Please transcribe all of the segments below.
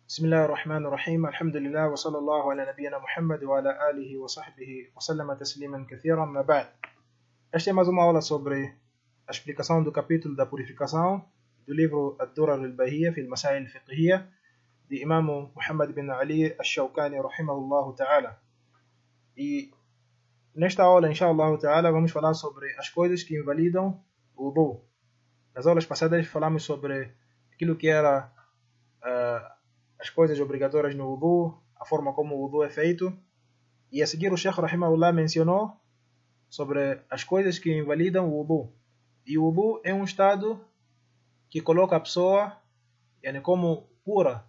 بسم الله الرحمن الرحيم الحمد لله وصلى الله على نبينا محمد وعلى آله وصحبه وسلم تسليما كثيرا ما بعد. Esta é mais uma aula sobre a explicação do capítulo da purificação do livro Ad-Durar al-Bahiyya fi al-Masail al-Fiqhiyya de Imam Muhammad bin Ali al-Shawkani rahimahullah ta'ala. E nesta aula, inshallah ta'ala, vamos falar sobre as coisas que invalidam o wudu. Nas aulas passadas falamos sobre aquilo que era as coisas obrigatórias no wudu, a forma como o wudu é feito. E a seguir o Sheikh rahimahullah mencionou sobre as coisas que invalidam o wudu. E o wudu é um estado que coloca a pessoa como pura.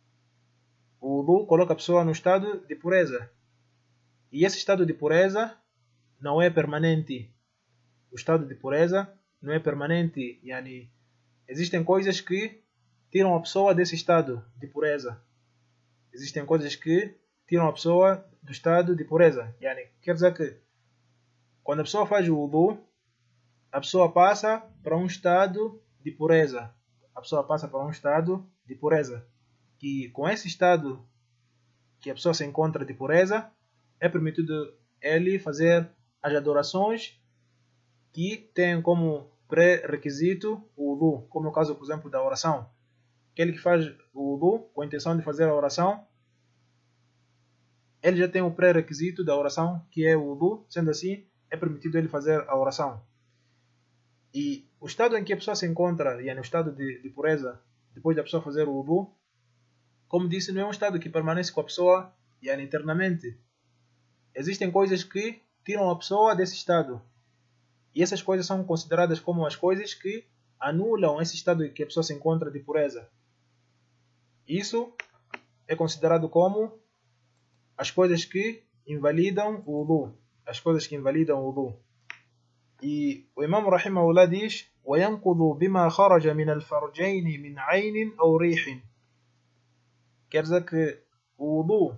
O wudu coloca a pessoa no estado de pureza. E esse estado de pureza não é permanente. O estado de pureza não é permanente. Existem coisas que tiram a pessoa desse estado de pureza. Existem coisas que tiram a pessoa do estado de pureza. Quer dizer que quando a pessoa faz o wudu, a pessoa passa para um estado de pureza. A pessoa passa para um estado de pureza. Que com esse estado que a pessoa se encontra de pureza, é permitido ele fazer as adorações que têm como pré-requisito o wudu. Como no caso, por exemplo, da oração. Aquele que faz o wudu com a intenção de fazer a oração, ele já tem o pré-requisito da oração, que é o wudu. Sendo assim, é permitido ele fazer a oração. E o estado em que a pessoa se encontra, no estado de pureza, depois da pessoa fazer o wudu, como disse, não é um estado que permanece com a pessoa eternamente. Existem coisas que tiram a pessoa desse estado. E essas coisas são consideradas como as coisas que anulam esse estado em que a pessoa se encontra de pureza. Isso é considerado como as coisas que invalidam o wudu. As coisas que invalidam o wudu. E o Imam rahimahullah diz: وَيَنْقُضُ بِمَا خَرَجَ مِنَ الْفَرْجَيْنِ مِنْ عَيْنٍ أَوْ رِيحٍ. Quer dizer que o wudu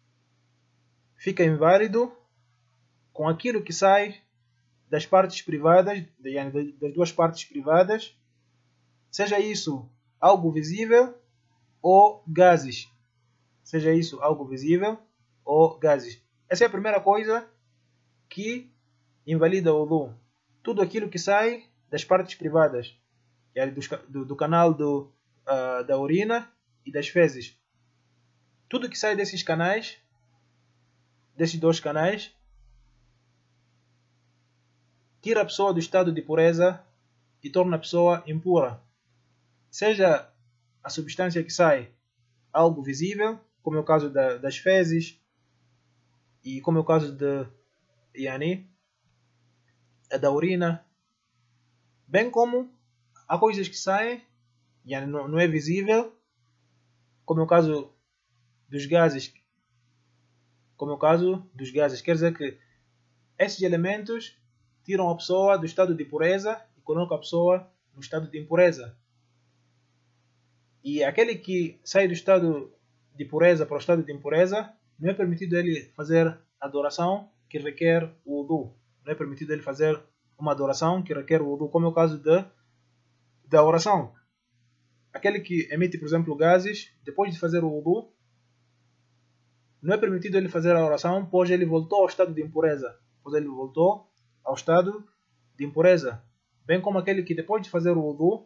fica inválido com aquilo que sai das partes privadas, das duas partes privadas, seja isso algo visível ou gases. Seja isso algo visível ou gases. Essa é a primeira coisa que invalida o wudu. Tudo aquilo que sai das partes privadas, do canal da urina e das fezes. Tudo que sai desses canais, desses dois canais, tira a pessoa do estado de pureza e torna a pessoa impura. Seja a substância que sai algo visível, como é o caso das fezes, e como é o caso da urina, bem como há coisas que saem, não é visível, como é o caso dos gases. Quer dizer que esses elementos tiram a pessoa do estado de pureza e colocam a pessoa no estado de impureza. E aquele que sai do estado de pureza para o estado de impureza, não é permitido ele fazer adoração que requer o wudu. Não é permitido ele fazer uma adoração que requer o wudu, como é o caso da oração. Aquele que emite, por exemplo, gases, depois de fazer o wudu, não é permitido ele fazer a oração, pois ele voltou ao estado de impureza. Bem como aquele que depois de fazer o wudu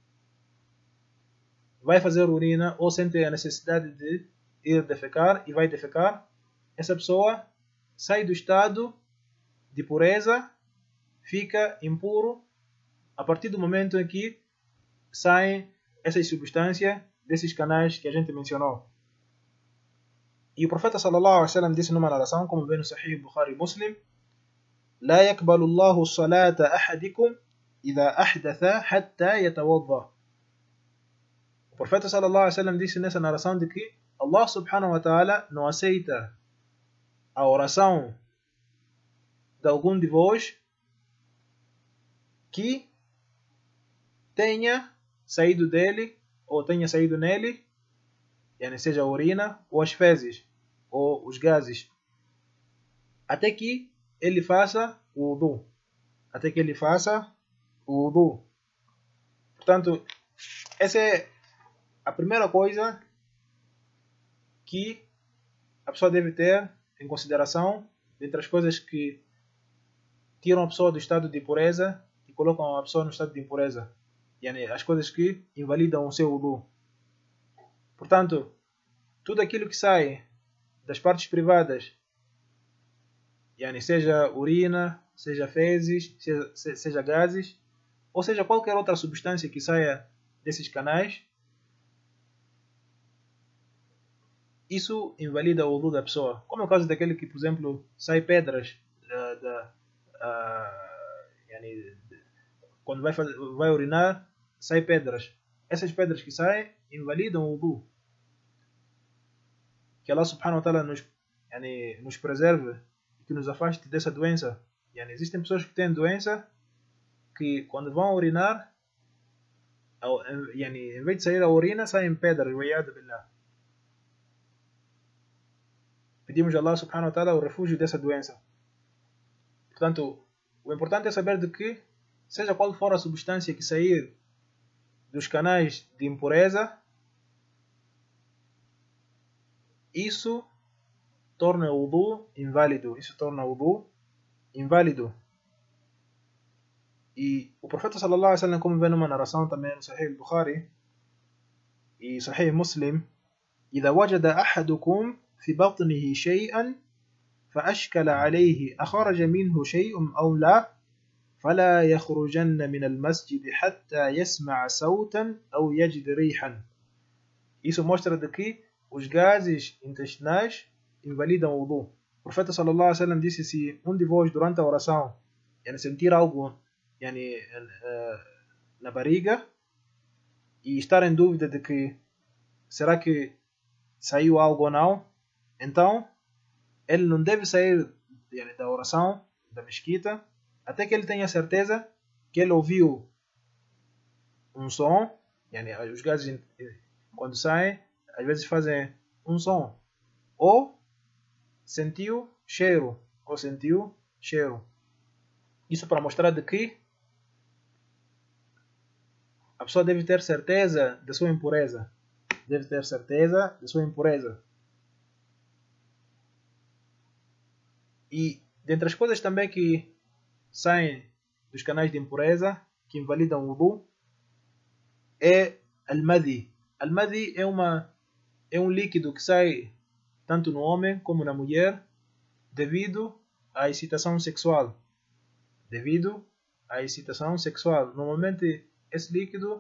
vai fazer urina ou sente a necessidade de ir defecar e vai defecar, essa pessoa sai do estado de pureza, fica impuro a partir do momento em que saem essas substâncias desses canais que a gente mencionou. E o profeta sallallahu alaihi wasallam disse numa narração, como vem no Sahih Bukhari Muslim: لا يقبل الله صلاة أحدكم إذا أحدث حتى يتوضأ. O profeta sallallahu alaihi wasallam disse nessa narração de que Allah subhanahu wa ta'ala não aceita a oração de algum de vós que tenha saído dele ou tenha saído nele, seja a urina ou as fezes ou os gases, até que ele faça o wudu. Portanto, essa é a primeira coisa que a pessoa deve ter em consideração, dentre as coisas que tiram a pessoa do estado de impureza e colocam a pessoa no estado de impureza. Yani, as coisas que invalidam o seu wudu. Portanto, tudo aquilo que sai das partes privadas, yani, seja urina, seja fezes, seja gases, ou seja qualquer outra substância que saia desses canais, isso invalida o wudu da pessoa. Como é o caso daquele que, por exemplo, sai pedras yani, quando vai urinar, sai pedras. Essas pedras que saem invalidam o wudu. Que Allah subhanahu wa ta'ala nos preserve e que nos afaste dessa doença. Yani, existem pessoas que têm doença que quando vão urinar, yani, em vez de sair a urina, saem pedras. Pedimos a Allah subhanahu wa ta'ala o refúgio dessa doença. Portanto, o importante é saber de que, seja qual for a substância que sair dos canais de impureza, isso torna o wudu inválido. E o profeta sallallahu alaihi wasallam, como vê numa narração também no Sahih al-Bukhari e Sahih Muslim, إذا وجد أحدكم في بطنه شيئا فأشكل عليه أخرج منه شيء أو لا فلا يخرجن من المسجد حتى يسمع صوتا أو يجد ريحا. Isso mostra de que os gases intestinais invalidam o wudu. O profeta sallallahu alaihi wasallam disse: se um de vós durante a oração sentir algo na barriga e estar em dúvida de que será que saiu algo ou não, então ele não deve sair da oração, da mesquita, até que ele tenha certeza que ele ouviu um som. Os gases quando saem às vezes fazem um som, ou sentiu cheiro. Isso para mostrar de que a pessoa deve ter certeza da sua impureza. E dentre as coisas também que saem dos canais de impureza, que invalidam o wudu, é al-madhi. Al-madhi é um líquido que sai tanto no homem como na mulher devido à excitação sexual. Normalmente esse líquido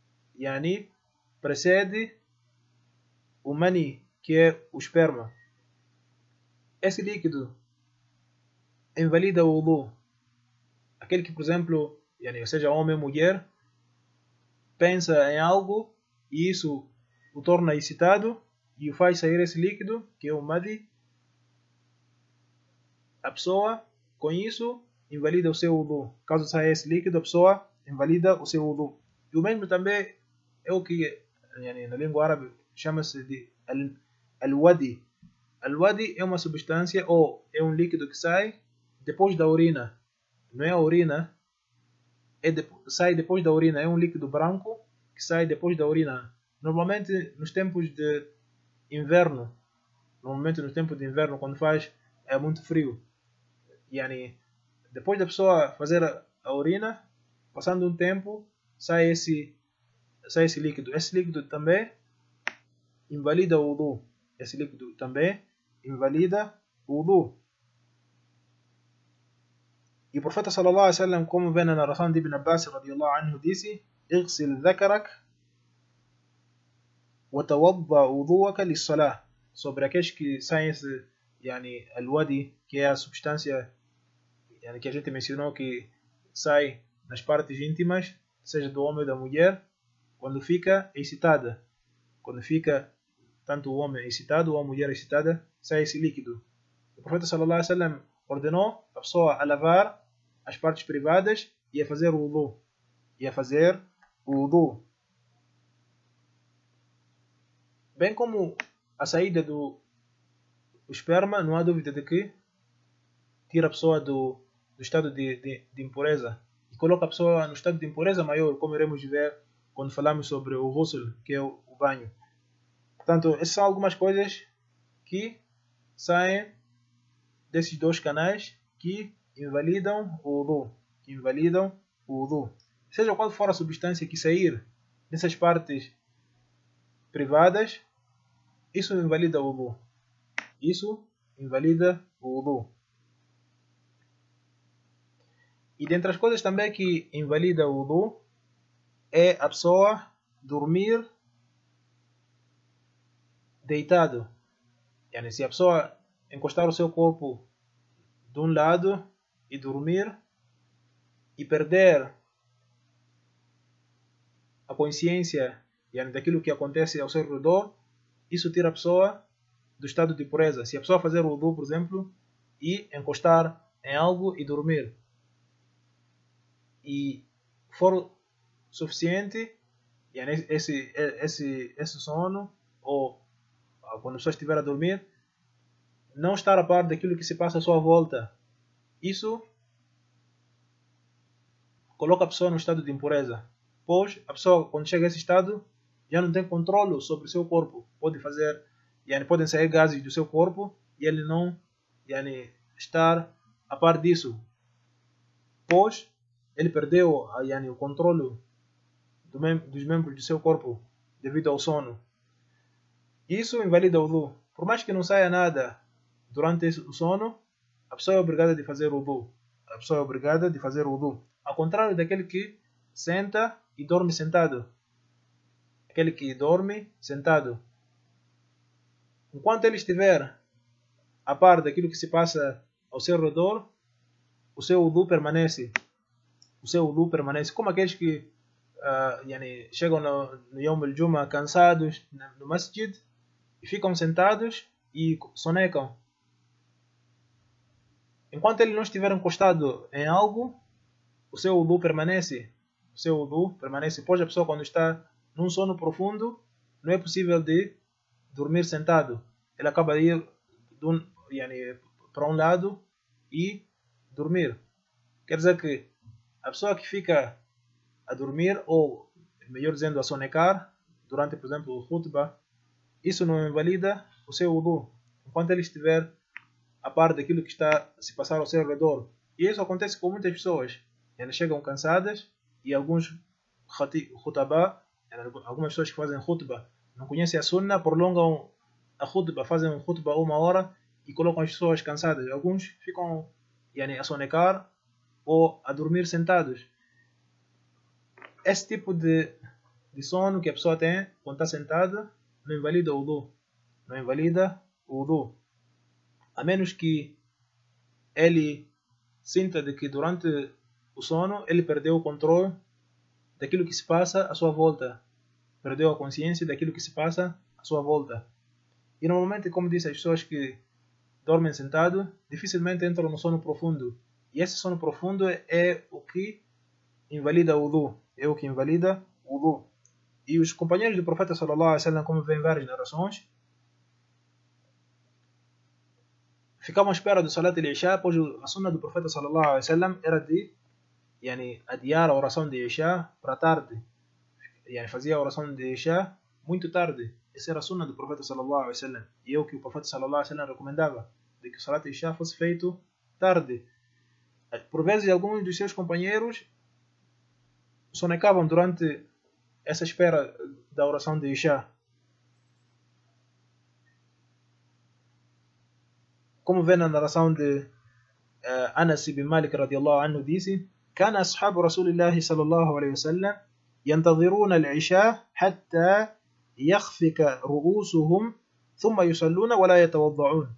precede o mani, que é o esperma. Esse líquido invalida o wudu. Aquele que, por exemplo, seja homem ou mulher, pensa em algo e isso o torna excitado e o faz sair esse líquido, que é o madhi, a pessoa, com isso, invalida o seu wudu. Caso saia esse líquido, a pessoa invalida o seu wudu. E o mesmo também é o que na língua árabe chama-se de al-wadi. Al-wadi é uma substância ou é um líquido que sai depois da urina. Não é a urina, sai depois da urina. É um líquido branco que sai depois da urina. Normalmente nos tempos de inverno, quando é muito frio, depois da pessoa fazer a urina, passando um tempo, sai esse líquido. Esse líquido também invalida o wudu. E o profeta sallallahu alaihi wasallam, como vê na narração de Ibn Abbas radiyallahu anhu, disse: اغسل ذكرك وتوضأ وضوءك للصلاة. Sobre aqueles que saem al-wadi, que é a substância que a gente mencionou, que sai nas partes íntimas, seja do homem ou da mulher, quando fica excitada. Quando fica tanto o homem excitado ou a mulher excitada, sai esse líquido. O profeta sallallahu alaihi wasallam ordenou a pessoa a lavar as partes privadas e a fazer o wudu. Bem como a saída do esperma, não há dúvida de que tira a pessoa do estado de impureza e coloca a pessoa no estado de impureza maior, como iremos ver quando falamos sobre o ghusl, que é o banho. Portanto, essas são algumas coisas que saem desses dois canais que invalidam o wudu. Seja qual for a substância que sair dessas partes privadas, isso invalida o wudu. E dentre as coisas também que invalida o wudu é a pessoa dormir deitado. Yani, se a pessoa encostar o seu corpo de um lado e dormir e perder a consciência, yani, daquilo que acontece ao seu redor, isso tira a pessoa do estado de pureza. Se a pessoa fazer o wudu, por exemplo, e encostar em algo e dormir, e for suficiente, yani, esse sono, ou quando a pessoa estiver a dormir, não estar a par daquilo que se passa à sua volta, isso coloca a pessoa no estado de impureza. Pois a pessoa, quando chega a esse estado, já não tem controle sobre o seu corpo. Podem sair gases do seu corpo e ele não estar a par disso. Pois ele perdeu o controle dos membros do seu corpo devido ao sono. Isso invalida o wudu. Por mais que não saia nada durante o sono, a pessoa é obrigada de fazer o wudu. Ao contrário daquele que senta e dorme sentado. Enquanto ele estiver a par daquilo que se passa ao seu redor, o seu wudu permanece. Como aqueles que chegam no Yom al-Jum'ah cansados no masjid e ficam sentados e sonecam. Enquanto ele não estiver encostado em algo, o seu wudu permanece. Pois a pessoa, quando está num sono profundo, não é possível de dormir sentado. Ele acaba de ir para um lado e dormir. Quer dizer que a pessoa que fica a dormir, ou melhor dizendo, a sonecar, durante, por exemplo, o khutbah, isso não invalida o seu wudu, enquanto ele estiver a par daquilo que está a se passar ao seu redor. E isso acontece com muitas pessoas. Elas chegam cansadas e alguns khutbah, algumas pessoas que fazem khutbah, não conhecem a sunnah, prolongam a khutbah, fazem um khutbah 1 hora e colocam as pessoas cansadas. Alguns ficam a sonecar ou a dormir sentados. Esse tipo de sono que a pessoa tem quando está sentada não invalida o wudu. A menos que ele sinta de que durante o sono ele perdeu o controle daquilo que se passa à sua volta. Perdeu a consciência daquilo que se passa à sua volta. E normalmente, como disse, as pessoas que dormem sentado dificilmente entram no sono profundo. E esse sono profundo é o que invalida o wudu. E os companheiros do profeta sallallahu alaihi wasallam, como vem várias narrações, ficavam à espera do salat al-isha, pois a sunna do profeta sallallahu alaihi wasallam era de adiar a oração de isha para tarde. Fazia a oração de isha muito tarde. Essa era a sunna do profeta sallallahu alaihi wasallam. E é o que o profeta sallallahu alaihi wasallam recomendava, de que o salat al-isha fosse feito tarde. Por vezes, alguns dos seus companheiros sonecavam durante essa espera da oração de isha. Como vê na narração de Anas ibn Malik radiyallahu anhu, disse: كان أصحاب رسول الله صلى الله عليه وسلم ينتظرون العشاء حتى يخفق رؤوسهم ثم يصلون ولا يتوضعون.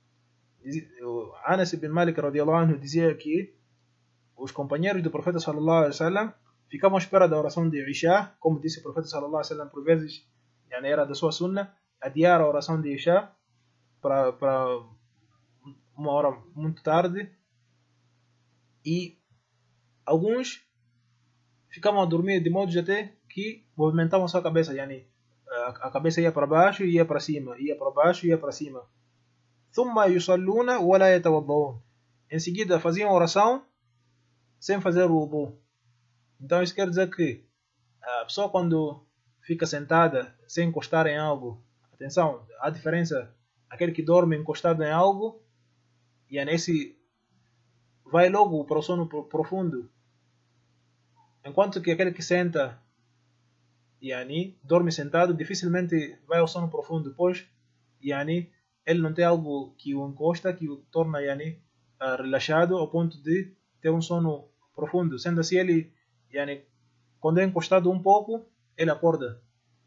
Anas ibn Malik radiyallahu anhu dizia que os companheiros do profeta sallallahu alaihi wasallam ficavam à espera da oração de isha, como disse o profeta sallallahu alaihi wasallam, por vezes era da sua sunna adiar a oração de isha para 1 hora muito tarde. E alguns ficavam a dormir de modo até que movimentavam sua cabeça, a cabeça ia para baixo e ia para cima, ia para baixo e ia para cima. ثم يصلون ولا يتوضؤون. Em seguida faziam oração sem fazer o wudu. Então isso quer dizer que a pessoa, quando fica sentada sem encostar em algo, Atenção, há diferença. Aquele que dorme encostado em algo, yani esse vai logo para o sono profundo. Enquanto que aquele que senta, yani, dorme sentado, dificilmente vai ao sono profundo, pois yani, ele não tem algo que o encosta, que o torna yani, relaxado ao ponto de ter um sono profundo. Sendo assim, ele, yani, quando é encostado um pouco, ele acorda.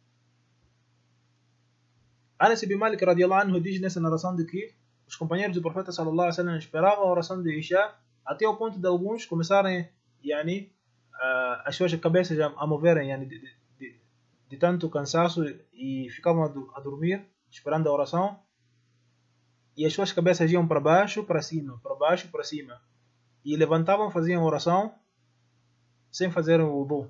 Anas ibn Malik radiallahu anhu diz nessa narração de que os companheiros do profeta sallallahu alaihi wasallam esperavam a oração de Isha até o ponto de alguns começarem yani, as suas cabeças a moverem yani, de tanto cansaço e ficavam a dormir esperando a oração, e as suas cabeças iam para baixo, para cima, para baixo, para cima, e levantavam, faziam oração sem fazerem o wudu,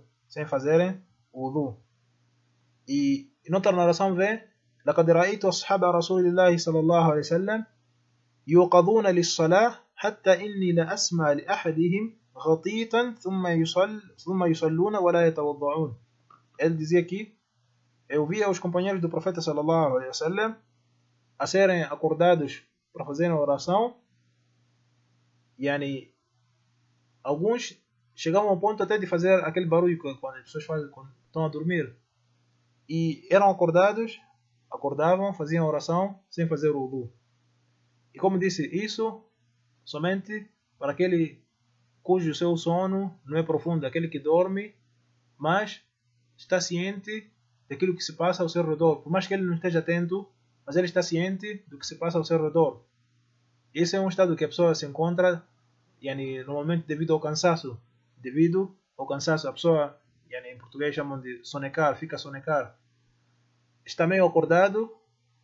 e noutra narração vê: لقد رأيت أصحاب رسول الله صلى الله عليه وسلم يوقظون للصلاة حتى إني لأسمع لأحدهم غطيطا ثم يصلون ولا يتوضعون. Ele dizia que eu via os companheiros do profeta sallallahu alaihi wasallam a serem acordados para fazerem oração, yani, alguns chegavam ao ponto até de fazer aquele barulho quando as pessoas fazem quando estão a dormir, e eram acordavam, faziam oração sem fazer o wudu. E como disse, isso somente para aquele cujo seu sono não é profundo, aquele que dorme, mas está ciente daquilo que se passa ao seu redor. Por mais que ele não esteja atento, mas ele está ciente do que se passa ao seu redor. Esse é um estado que a pessoa se encontra, yani, normalmente devido ao cansaço. A pessoa, yani, em português chamam de sonecar, fica a sonecar. Está meio acordado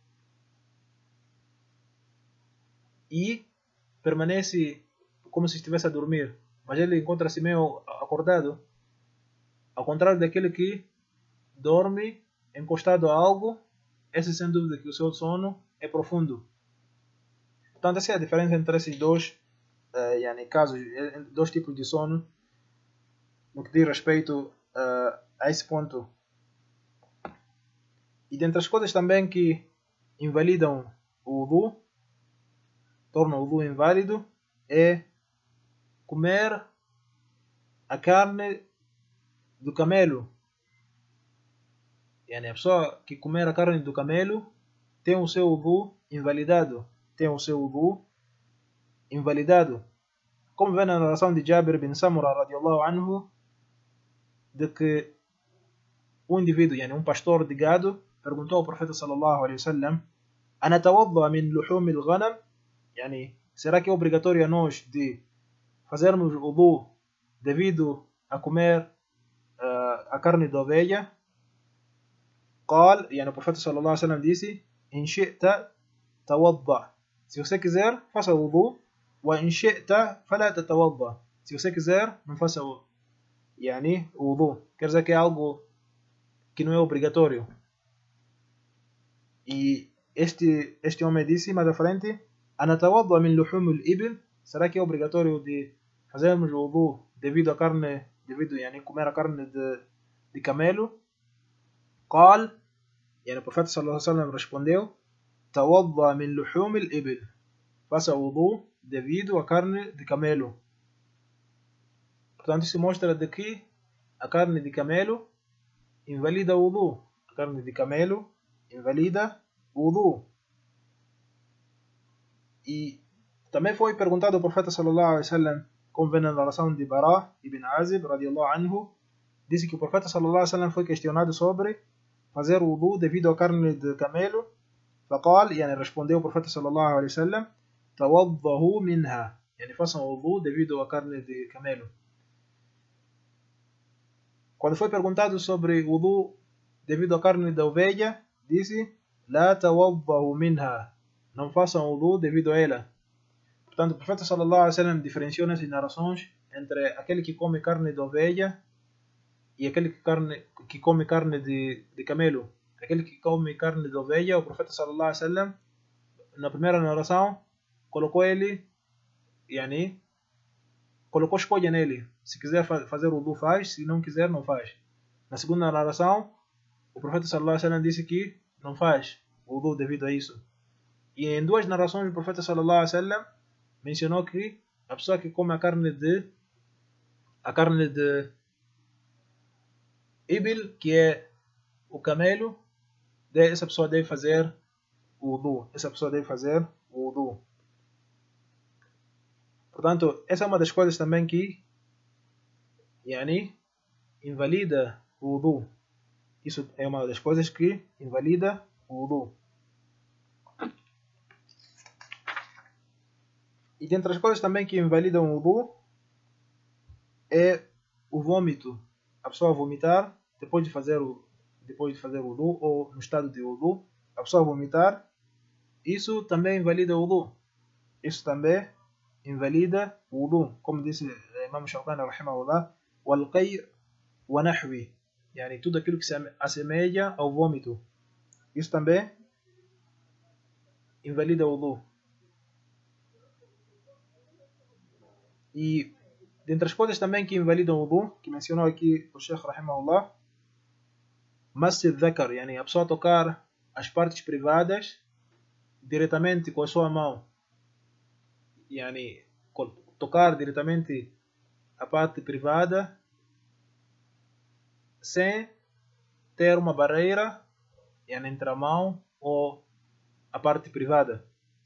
e permanece como se estivesse a dormir, mas ele encontra-se meio acordado, ao contrário daquele que dorme encostado a algo. Esse, sem dúvida, que o seu sono é profundo. Portanto, essa é a diferença entre esses dois yani, casos, dois tipos de sono, no que diz respeito a esse ponto. E dentre as coisas também que invalidam o wudu, tornam o wudu inválido, é comer a carne do camelo. Yani, a pessoa que comer a carne do camelo tem o seu wudu invalidado. Como vê na narração de Jabir bin Samura radiallahu anhu, de que um indivíduo, yani, um pastor de gado, perguntou ao profeta sallallahu alaihi wasallam: "Anatawadda min luhum al-ghanam?" Yani, será que é obrigatório a nós de fazermos wudu devido a comer a carne da ovelha? قال, yani, o profeta sallallahu alaihi wasallam disse: "In shi'ta tawadda." Se você quiser, faça o wudu. Wa in shi'ta fala tatawadda. Se você quiser, não faça o wudu. Quer dizer que é algo que não é obrigatório. E este homem disse mais à frente: "Anatawadda min luhum al-ibil?" Será que é obrigatório de fazermos o wudu devido a carne, yani, comer a carne de camelo? قال, yani, o profeta sallallahu alaihi wasallam respondeu: "Tawadda min luhum al-ibil." Faça o wudu devido a carne de camelo. Portanto, isso mostra de que a carne de camelo invalida o wudu. A carne de camelo invalida o wudu. E também foi perguntado ao profeta sallallahu alaihi wasallam, como vem na narração de Bara ibn Azib radiallahu anhu, disse que o profeta sallallahu alaihi wasallam foi questionado sobre fazer o wudu devido à carne de camelo. فقال, yani, respondeu o profeta sallallahu alaihi wasallam: "Tawaddahu minha." Yani, façam o wudu devido à carne de camelo. Quando foi perguntado sobre o wudu devido à carne da ovelha, disse: "La tawaddahu minha." Não façam o wudu devido a ela. Portanto, o profeta sallallahu alaihi wasallam diferenciou nessas narrações entre aquele que come carne de ovelha e aquele que come carne de camelo. Aquele que come carne de ovelha, o profeta sallallahu alaihi wasallam, na primeira narração, colocou ele, yani, colocou escolha nele. Se quiser fazer o wudu, faz. Se não quiser, não faz. Na segunda narração, o profeta sallallahu alaihi wasallam disse que não faz o wudu devido a isso. E em duas narrações o profeta sallallahu alaihi wasallam mencionou que a pessoa que come a carne de ibil, que é o camelo, essa pessoa deve fazer o wudu. Essa pessoa deve fazer o wudu. Portanto, essa é uma das coisas também que invalida o wudu. Isso é uma das coisas que invalida o wudu. E dentre as coisas também que invalidam o wudu é o vômito. A pessoa vomitar depois de fazer o wudu, ou no estado de wudu, a pessoa vomitar, isso também invalida o wudu. Isso também invalida o wudu. Como disse Imam Shawkani rahimahullah, wal-qay' wa nahwi, tudo aquilo que se assemelha ao vômito, isso também invalida o wudu. E dentre as coisas também que invalidam o wudu, que mencionou aqui o Sheikh rahimahullah, masjid dhakar, a pessoa tocar as partes privadas diretamente com a sua mão, tocar diretamente a parte privada sem ter uma barreira entre a mão ou a parte privada.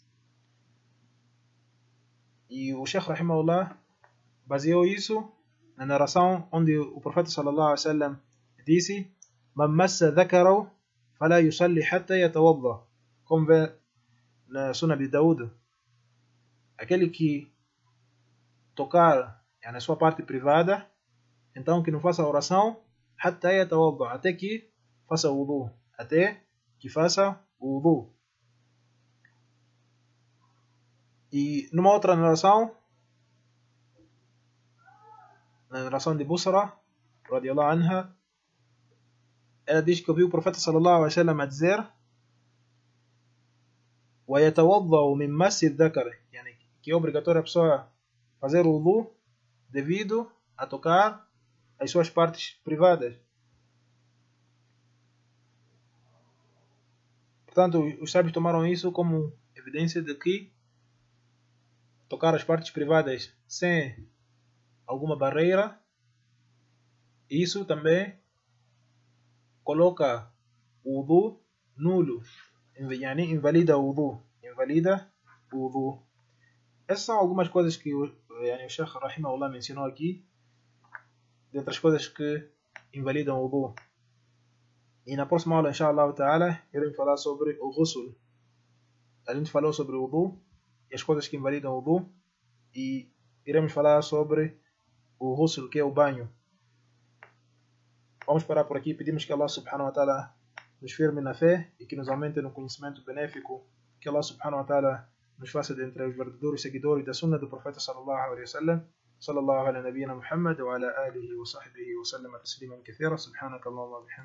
E o Sheikh rahimahullah baseou isso na narração onde o profeta sallallahu alaihi wasallam disse: "Man massa dhakarahu fala yusalli hatta yatawadda", como vê na Sunan de Daud, aquele que tocar a sua parte privada, então que não faça oração hatta yatawadda, até que faça o wudu, E numa outra narração, na narração de Busra radiyallahu anha, ela diz que ouviu o profeta sallallahu alaihi wasallam a dizer: وَيَتَوَضَّأُ مِنْ مَسِّ الذَّكَرِ, que é obrigatório a pessoa fazer o wudu devido a tocar as suas partes privadas. Portanto, os sábios tomaram isso como evidência de que tocar as partes privadas sem alguma barreira, isso também coloca o wudu nulo, invalida o wudu. Essas são algumas coisas que o Sheikh rahimahullah mencionou aqui, de outras coisas que invalidam o wudu. E na próxima aula, inshallah ta'ala, iremos falar sobre o ghusl. A gente falou sobre o wudu e as coisas que invalidam o wudu, e iremos falar sobre o ghusl, que é o banho. Vamos parar por aqui. Pedimos que Allah subhanahu wa ta'ala nos firme na fé e que nos aumente no conhecimento benéfico. Que Allah subhanahu wa ta'ala nos faça de entre os verdadeiros seguidores da sunna do profeta sallallahu alaihi wasallam. صلى الله على نبينا محمد وعلى آله وصحبه وسلم تسليما كثيرا. سبحانك اللهم وبحمدك.